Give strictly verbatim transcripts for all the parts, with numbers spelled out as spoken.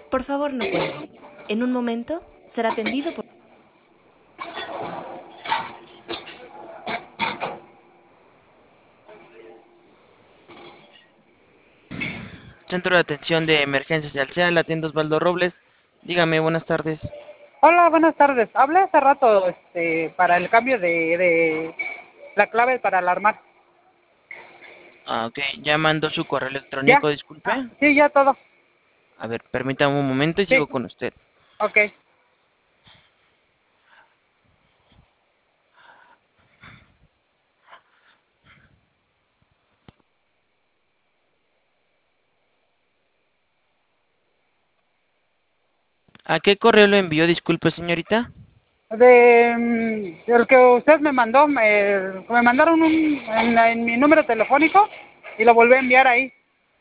Por favor, no cuelgue. En un momento será atendido por... Centro de Atención de Emergencias de Alsea, la tienda Osvaldo Robles. Dígame, buenas tardes. Hola, buenas tardes. Hablé hace rato este, para el cambio de, de la clave para alarmar. Ah, ok, ya mandó su correo ¿Ya? electrónico, disculpe. Ah, sí, ya todo. A ver, permítame un momento y Sí, sigo con usted. ok. ¿A qué correo lo envió, disculpe, señorita? De, mm, el que usted me mandó, me, me mandaron un, en, en mi número telefónico y lo volví a enviar ahí.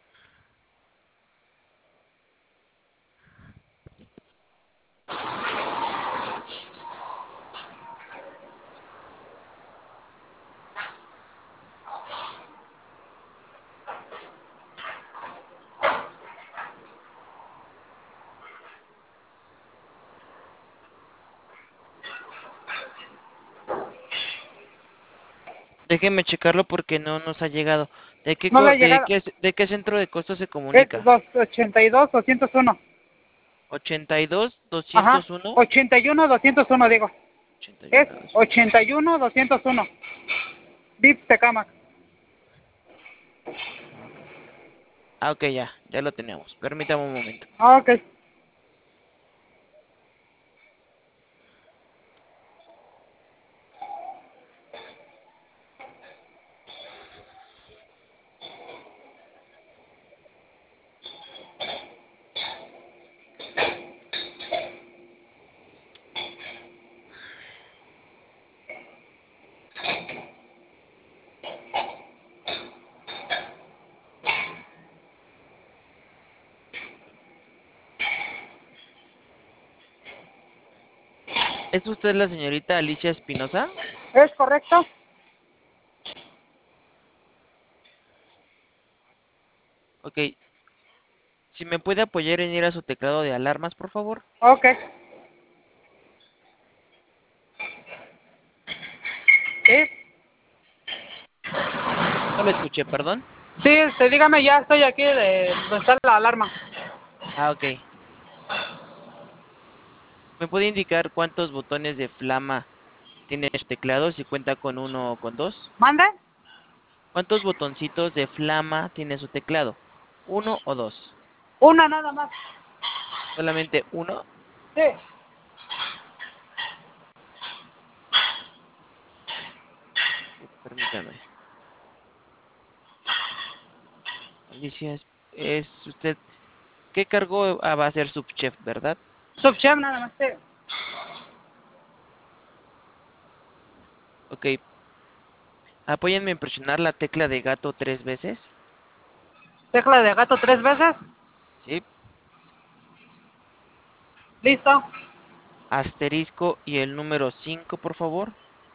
Déjeme checarlo porque no nos ha llegado. ¿De qué, No le co- ha de llegado. qué, de qué centro de costos se Es comunica? dos ochenta y dos doscientos uno. ochenta y dos, Ajá, doscientos uno. ochenta y uno doscientos uno digo. Es ochenta y uno, doscientos. ochenta y uno doscientos uno. V I P Tecama. Ah, ok, ya, ya lo tenemos. Permítame un momento. Ah, ok. ¿Es usted la señorita Alicia Espinosa? ¿Es correcto? Ok, si me puede apoyar en ir a su teclado de alarmas, por favor. Ok. Sí. No lo escuché, perdón. Sí, este, dígame, ya estoy aquí de donde está la alarma. Ah, ok. ¿Me puede indicar cuántos botones de flama tiene su teclado, si cuenta con uno o con dos? ¿Mande? ¿Cuántos botoncitos de flama tiene su teclado? ¿Uno o dos? Una nada más. ¿Solamente uno? Sí. Permítame. Alicia, es, es usted... ¿Qué cargo ah, va a ser subchef, verdad? Subchef nada más, sí. Ok. Apóyenme en presionar la tecla de gato tres veces. Tecla de gato tres veces. Sí. Listo. Asterisco y el número cinco, por favor.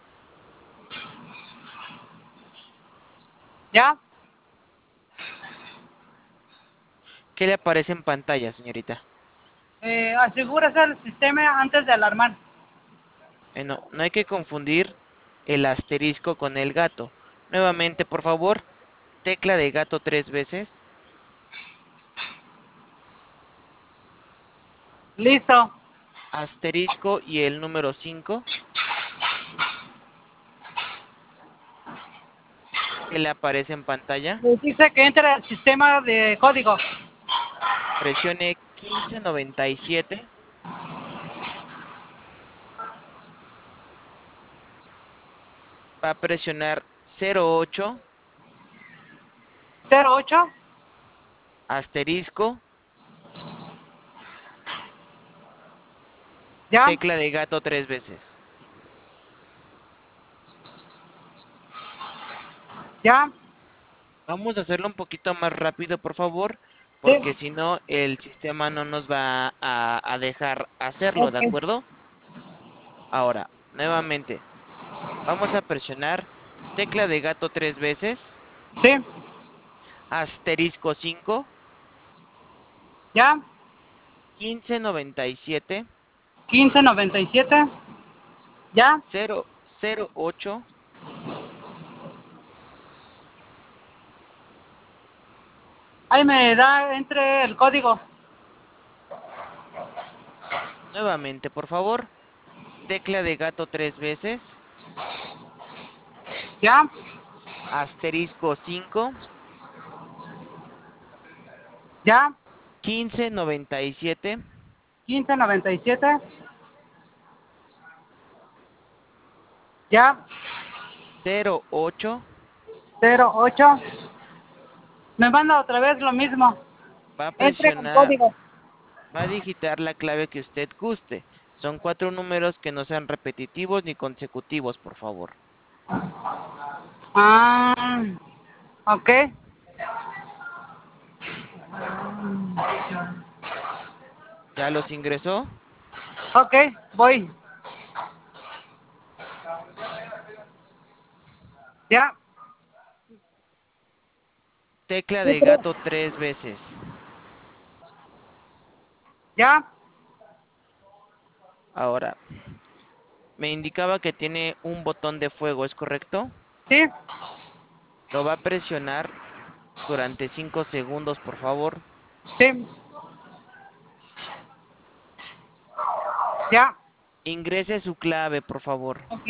¿Ya? ¿Qué le aparece en pantalla, señorita? Eh, asegúrese el sistema antes de alarmar. Bueno, no hay que confundir el asterisco con el gato. Nuevamente, por favor, tecla de gato tres veces. Listo. Asterisco y el número cinco. ¿Qué le aparece en pantalla? Le dice que entre al sistema de código. Presione quince noventa y siete. Va a presionar cero ocho. cero ocho. Asterisco. ¿Ya? Tecla de gato tres veces. ¿Ya? Vamos a hacerlo un poquito más rápido, por favor, Sí. porque si no, el sistema no nos va a, a dejar hacerlo, ¿de Ok. acuerdo? Ahora, nuevamente, vamos a presionar tecla de gato tres veces, Sí. asterisco cinco, ¿Ya? quince noventa y siete. quince noventa y siete. ¿Ya? cero cero ocho. Ahí me da entre el código. Nuevamente, por favor. Tecla de gato tres veces. ¿Ya? Asterisco cinco. ¿Ya? quince noventa y siete. quince noventa y siete. ¿Ya? cero ocho. cero ocho. Me manda otra vez lo mismo. Va a Entre con presionar, código. va a digitar la clave que usted guste. Son cuatro números que no sean repetitivos ni consecutivos, por favor. Ah, ok. ¿Ya los ingresó? Ok, voy. ¿Ya? Tecla Sí, de creo. gato tres veces. ¿Ya? Ahora, me indicaba que tiene un botón de fuego, ¿es correcto? Sí, Lo va a presionar durante cinco segundos, por favor. sí. ¿Ya? Ingrese su clave, por favor. Ok.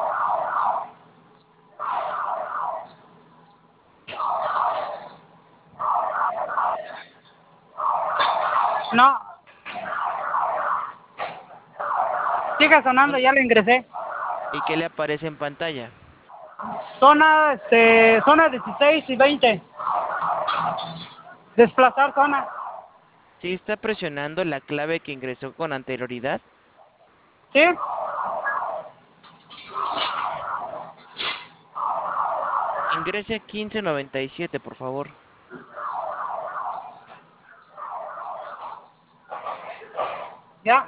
No. Sigue sonando, ya lo ingresé. ¿Y qué le aparece en pantalla? Zona, este, zona dieciséis y veinte. Desplazar zona. ¿Sí está presionando la clave que ingresó con anterioridad? ¿Sí? Ingrese quince noventa y siete, por favor. ¿Ya?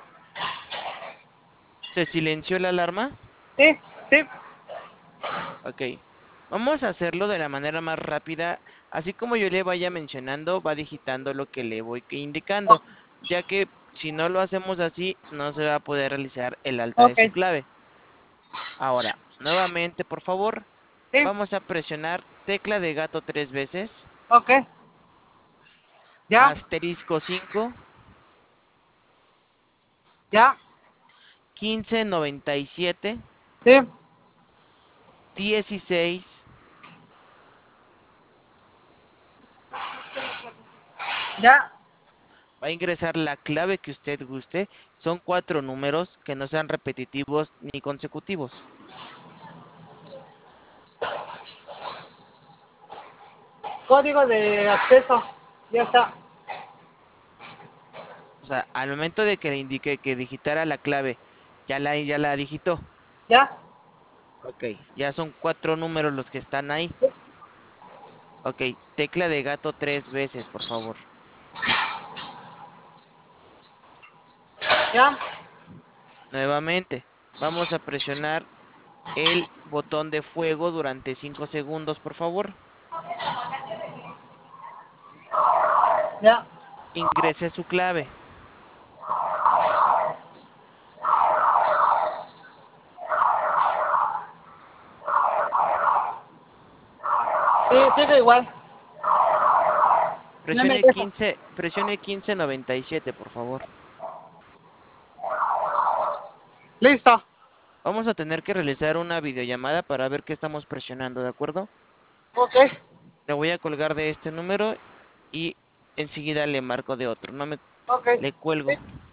¿Se silenció la alarma? Sí, sí. Ok. Vamos a hacerlo de la manera más rápida. Así como yo le vaya mencionando, va digitando lo que le voy indicando, ya que si no lo hacemos así, no se va a poder realizar el alta de Ok. su clave. Ahora, nuevamente, por favor, Sí, vamos a presionar tecla de gato tres veces, ok. ¿Ya? asterisco cinco, ¿Ya? quince noventa y siete, Sí. dieciséis, ¿Ya? va a ingresar la clave que usted guste. Son cuatro números que no sean repetitivos ni consecutivos. Código de acceso. Ya está. O sea, al momento de que le indique que digitara la clave, ya la, ya la digitó. ¿Ya? Ok, ya son cuatro números los que están ahí. Ok, tecla de gato tres veces, por favor. ¿Ya? Nuevamente, vamos a presionar el botón de fuego durante cinco segundos, por favor. ¿Ya? Ingrese su clave. Sí, sigue igual. No me Presione deja. quince, presione quince noventa y siete, por favor. Listo. Vamos a tener que realizar una videollamada para ver qué estamos presionando, ¿de acuerdo? Ok. Le voy a colgar de este número y enseguida le marco de otro. No me Ok. le Sí. cuelgo.